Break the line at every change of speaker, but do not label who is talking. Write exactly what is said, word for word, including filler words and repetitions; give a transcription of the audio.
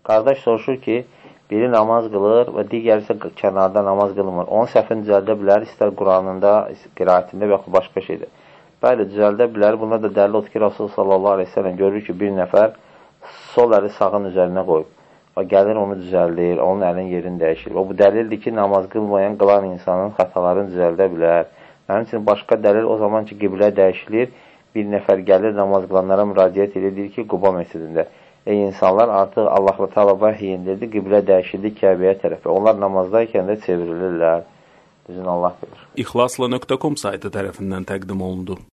Qardaş soruşur ki, biri namaz qılır və digəri isə kənarda namaz qılmır. Onun səhvini düzəldə bilər, istər Quranında, qiraətində və yaxud başqa şeydir. Bəli, düzəldə bilər. Buna da dəlil odur ki, Rasul sallallahu aleyhi ve sellem görür ki, bir nəfər sol əli sağın üzərinə qoyub. Və gəlir onu düzəldir, onun əlinin yerini dəyişir. Və bu dəlildir ki, namaz qılmayan, qılan insanın xətalarını düzəldə bilər. Mənim üçün başqa dəlil o zaman ki, qiblə dəyişilir, bir nəfər gəlir, namaz qılanlara müraciət edir, deyir ki, Quba məscidində. Ey insanlar, artıq Allah-u Teala vahiy indirdi, qiblə dəyişildi Kəbəyə tərəfə. Onlar namazdayken də çevrilirlər. Düzün Allah bilir.
İxlasla nöqtə com saytı tərəfindən təqdim olundu.